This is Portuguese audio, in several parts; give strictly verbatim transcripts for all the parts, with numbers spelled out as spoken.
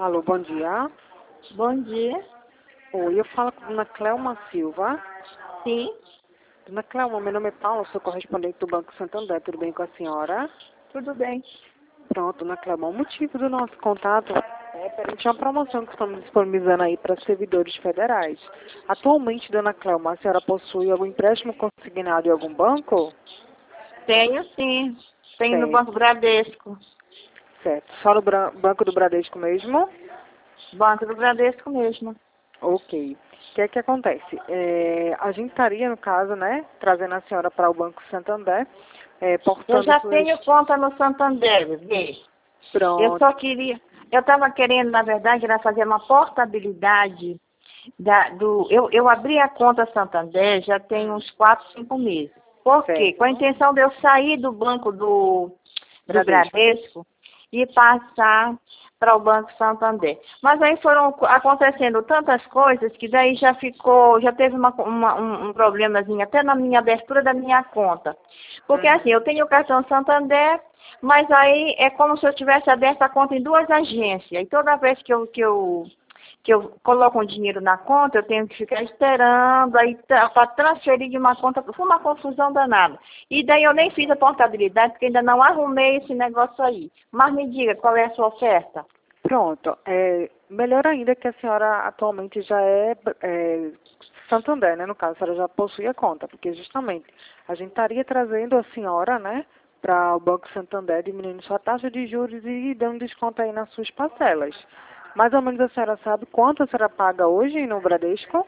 Alô, bom dia. Bom dia. Oi, eu falo com a dona Cleuma Silva. Sim, Dona Cleuma, meu nome é Paula, sou correspondente do Banco Santander. Tudo bem com a senhora? tudo bem. Pronto, dona Cleuma, o motivo do nosso contato é perante uma promoção que estamos disponibilizando aí para servidores federais. Atualmente, dona Cleuma, a senhora possui algum empréstimo consignado em algum banco? Tenho sim. Tenho no Certo, Banco Bradesco. certo. Só no Bra- Banco do Bradesco mesmo? Banco do Bradesco mesmo. Ok. O que é que acontece? É, a gente estaria, no caso, né, trazendo a senhora para o Banco Santander, é, Eu portando já suas... tenho conta no Santander, vê. Eu Pronto. só queria... Eu estava querendo, na verdade, era fazer uma portabilidade da, do... Eu, eu abri a conta Santander já tem Hum, uns quatro, cinco meses. Por quê? Com a certo. intenção de eu sair do banco do, do Bradesco. Bradesco e passar para o Banco Santander. Mas aí foram acontecendo tantas coisas que daí já ficou, já teve uma, uma, um, um problemazinho até na minha abertura da minha conta. Porque assim, Uhum. eu tenho o cartão Santander, mas aí é como se eu tivesse aberto a conta em duas agências. E toda vez que eu, que eu, que eu coloco um dinheiro na conta, eu tenho que ficar esperando aí para transferir de uma conta. Foi uma confusão danada. E daí eu nem fiz a portabilidade, porque ainda não arrumei esse negócio aí. Mas me diga, qual é a sua oferta? Pronto. É, melhor ainda que a senhora atualmente já é, é Santander, né? No caso, a senhora já possui a conta, porque justamente a gente estaria trazendo a senhora, né, para o Banco Santander, diminuindo sua taxa de juros e dando desconto aí nas suas parcelas. Mais ou menos a senhora sabe quanto a senhora paga hoje no Bradesco?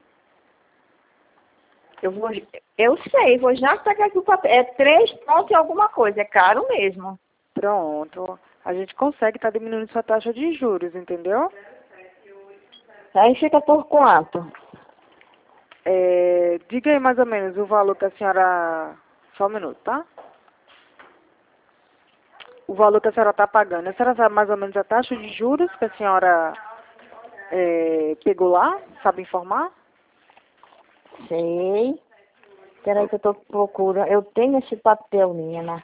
Eu vou, eu sei, vou já pegar aqui o papel. É três pontos e alguma coisa, é caro mesmo. Pronto. A gente consegue estar diminuindo sua taxa de juros, entendeu? Aí fica por quanto? É, diga aí mais ou menos o valor que a senhora... Só um minuto, tá? O valor que a senhora está pagando. A senhora sabe mais ou menos a taxa de juros que a senhora é, pegou lá? Sabe informar? Sei. Peraí que eu tô procurando. Eu tenho esse papel, menina.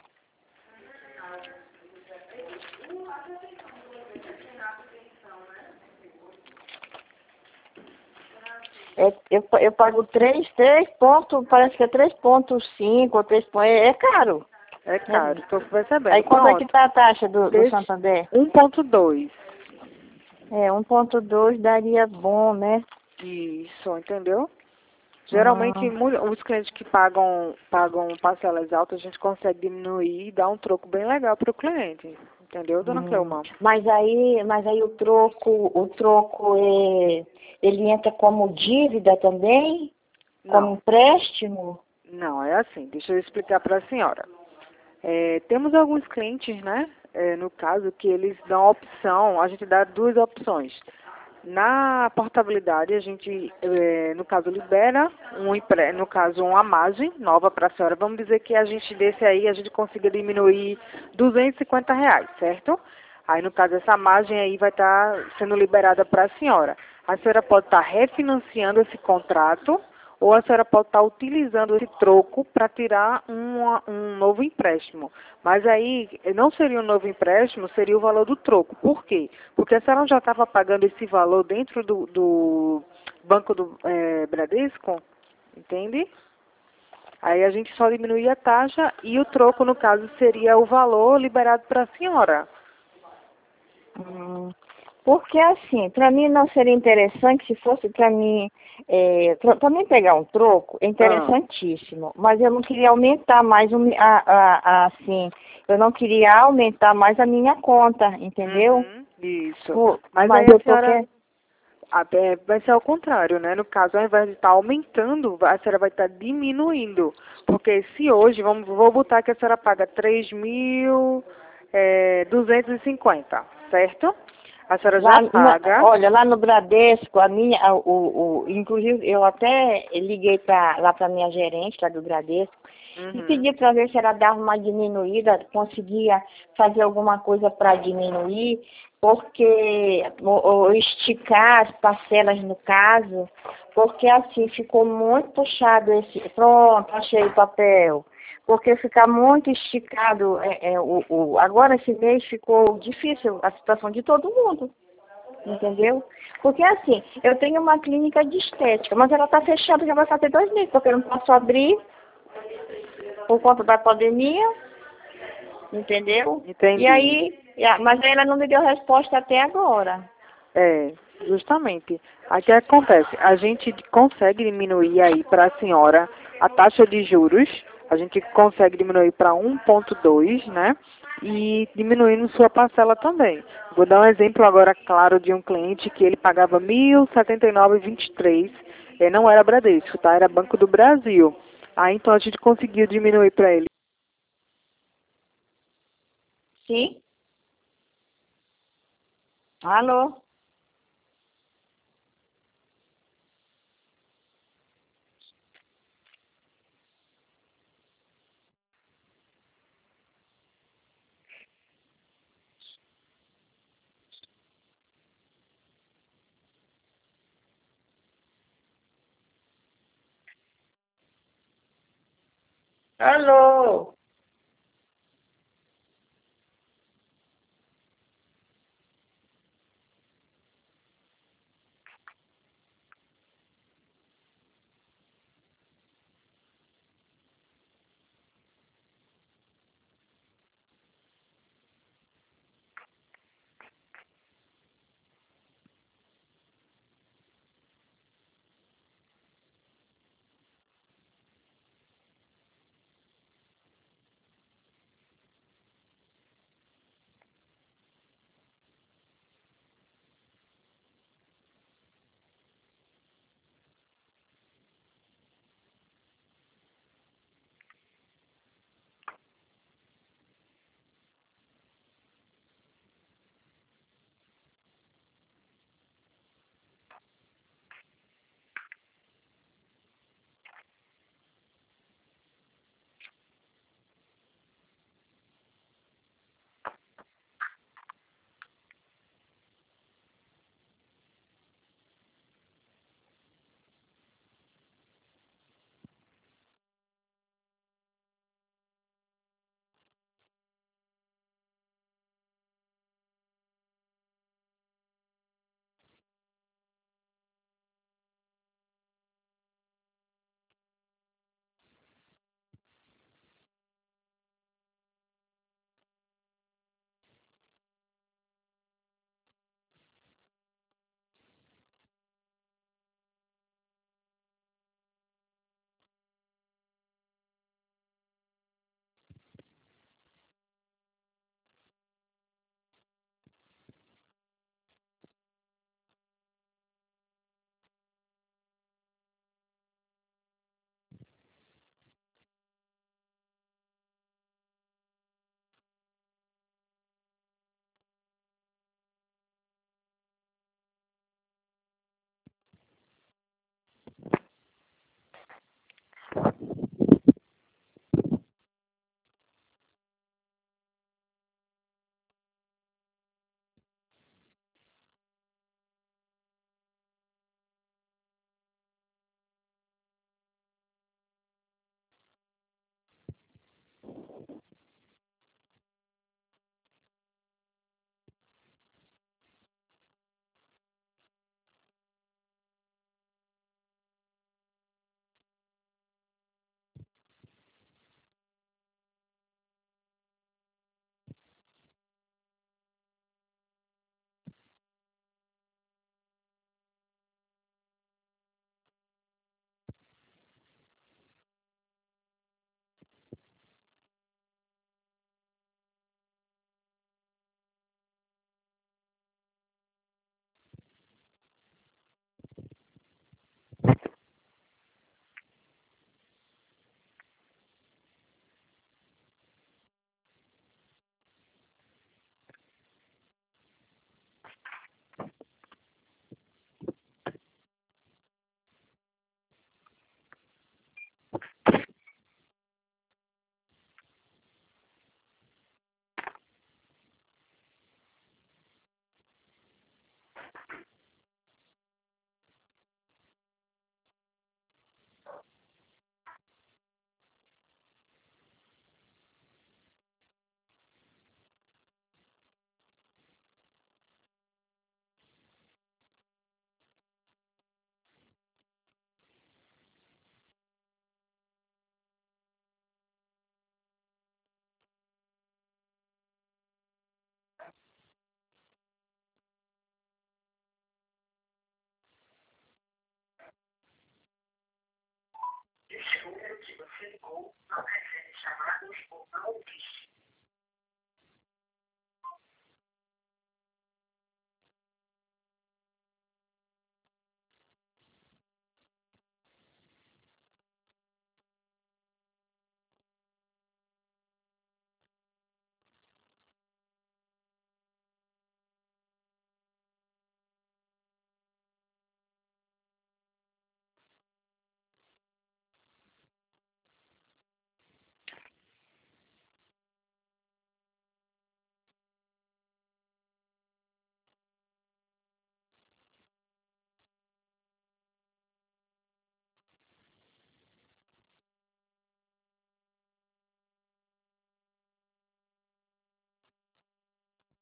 É, eu, eu pago três, três pontos, parece que é três ponto cinco ou três pontos. É, é caro. É Né? caro, estou percebendo. Aí quanto é que Pronto. tá a taxa do, do Deixe Santander? um ponto dois. É, um ponto dois daria bom, né? Isso, entendeu? Geralmente, Hum, mu- os clientes que pagam, pagam parcelas altas, a gente consegue diminuir e dar um troco bem legal para o cliente. Entendeu, dona hum. Cleomar? Mas aí, mas aí o troco, o troco é, ele entra como dívida também? Como Não, empréstimo? não, é assim. Deixa eu explicar para a senhora. É, temos alguns clientes, né? é, no caso, que eles dão a opção, a gente dá duas opções. Na portabilidade, a gente, é, no caso, libera, um, empre- no caso, uma margem nova para a senhora. Vamos dizer que a gente desse aí, a gente consiga diminuir duzentos e cinquenta reais, certo? Aí, no caso, essa margem aí vai estar sendo liberada para a senhora. A senhora pode estar refinanciando esse contrato ou a senhora pode estar utilizando esse troco para tirar uma- um novo empréstimo. Mas aí não seria um novo empréstimo, seria o valor do troco. Por quê? Porque a senhora já estava pagando esse valor dentro do, do Banco do eh, Bradesco, entende? Aí a gente só diminuía a taxa e o troco, no caso, seria o valor liberado para a senhora. Hum, porque assim, para mim não seria interessante se fosse para mim, é, para mim pegar um troco, é Ah, interessantíssimo, mas eu não queria aumentar mais o mi- a, a, a, assim, eu não queria aumentar mais a minha conta, entendeu? uhum, isso. Por- Mas mas aí a eu tô senhora querendo. Até vai ser ao contrário, né? No caso, ao invés de estar aumentando, a senhora vai estar diminuindo. Porque se hoje, vamos, vou botar que a senhora paga três mil duzentos e cinquenta, certo? A senhora Lá, já na- paga. olha, lá no Bradesco, a minha, a- o, o, inclusive eu até liguei pra, lá para minha gerente lá do Bradesco e Uhum, pedi para ver se ela dava uma diminuída, conseguia fazer alguma coisa para diminuir, porque ou, ou esticar as parcelas no caso, porque assim ficou muito puxado esse. Pronto, achei o papel. Porque ficar muito esticado, é, é, o, o, agora esse mês ficou difícil a situação de todo mundo. Entendeu? Porque assim, eu tenho uma clínica de estética, mas ela está fechada, já vai fazer dois meses, porque eu não posso abrir por conta da pandemia, entendeu? Entendi. E aí, e a- mas ela não me deu resposta até agora. É, justamente. Aí o que acontece? A gente consegue diminuir aí para a senhora a taxa de juros, a gente consegue diminuir para um ponto dois, né? E diminuindo sua parcela também. Vou dar um exemplo agora, claro, de um cliente que ele pagava mil setenta e nove reais e vinte e três centavos. Eh, não era Bradesco, tá? Era Banco do Brasil. Aí então a gente conseguiu diminuir para ele. Sim? Alô? Alô? que você ligou não recebe chamadas ou não existe.